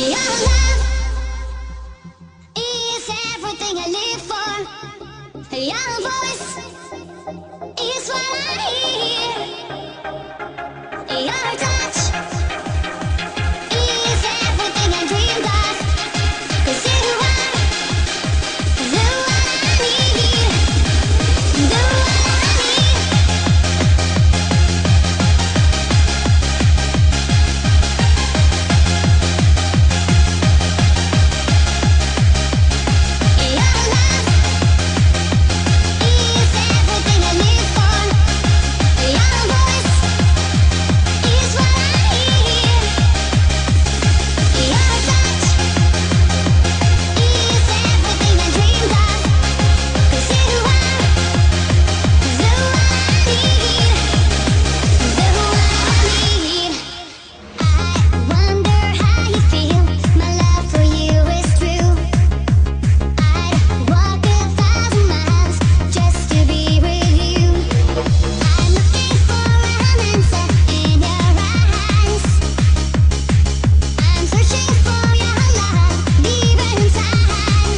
Your love is everything I live for. Your voice is what I hear. Your touch is everything I dreamed of. 'Cause you are the one I need. The one I need. Your love is everything I live for. Your voice is what I hear. Your touch is everything I dreamed of. 'Cause you are the one I need. The one I need. I wonder how you feel. My love for you is true. I'd walk 1,000 miles just to be with you. I'm looking for an answer in your eyes. I'm searching for your love deep inside.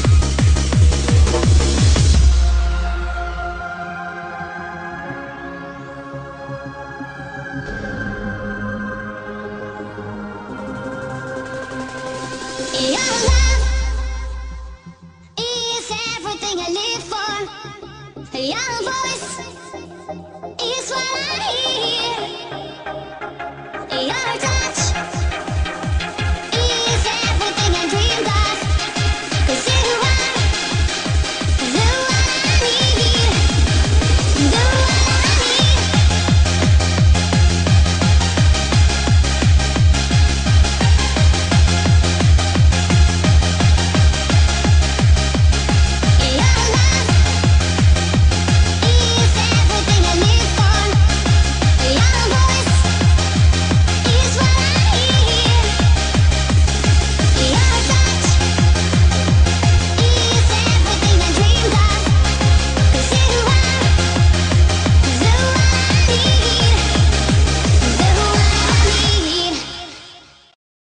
Your love is everything I live for. Your voice is what I hear.